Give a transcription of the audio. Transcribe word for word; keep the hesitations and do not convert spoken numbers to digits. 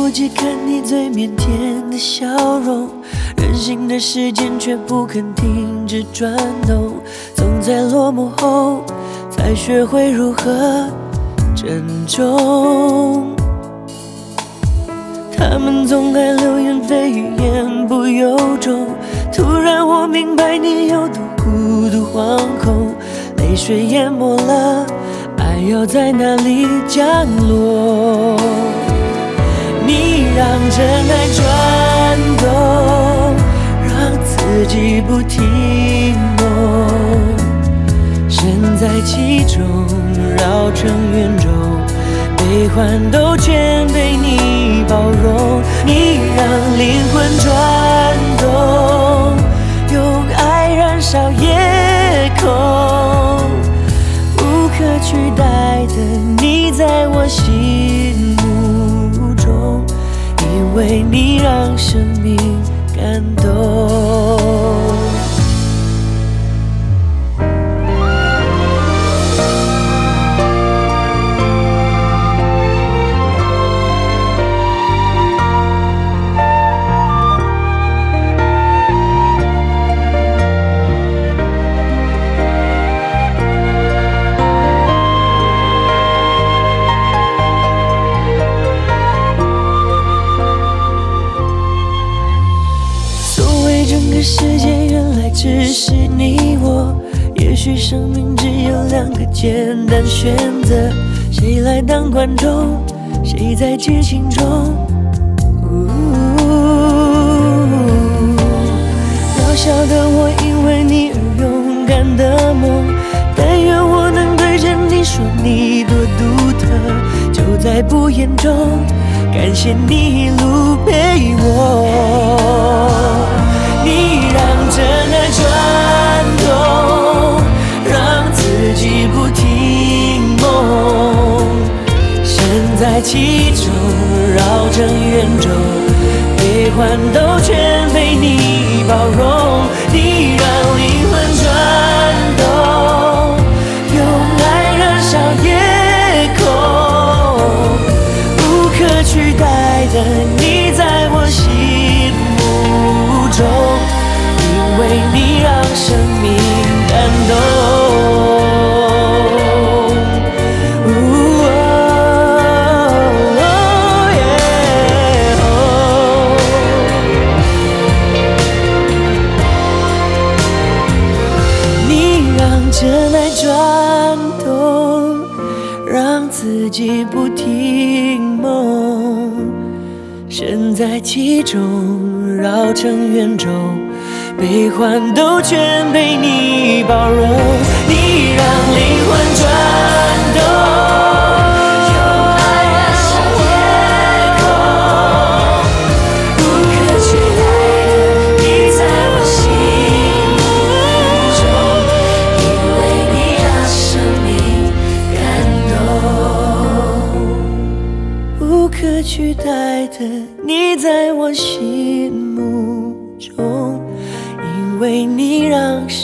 不及看你最腼腆的笑容，任性的时间却不肯停止转动，总在落寞后才学会如何珍重。他们总爱流言蜚语，言不由衷，突然我明白你有多孤独惶恐，泪水淹没了爱要在哪里降落。你让真爱转动，让自己不停梦，身在其中绕成圆周，悲欢都全被你包容。你让灵魂转动，用爱燃烧夜空，无可取代的你在我心目中，因为你让生命感动。整个世界原来只是你我，也许生命只有两个简单选择，谁来当观众，谁在剧情中。渺小的我因为你而勇敢的梦，但愿我能对着你说你多独特，就在不言中感谢你一路陪我。你让真爱转动，让自己不停梦，身在其中绕成圆周，悲欢都全被你包容。你让灵魂转动，用爱燃烧夜空，无可取代的你在我心目中，因为你让生命感动。你让真爱转动，让自己不停梦，身在其中绕成圆周，悲欢都全被你包容。你让灵魂转动，用爱燃烧夜空，无可取代的你在我心目中，因为你让生命感动，无可取代的你在我心目中，因为你让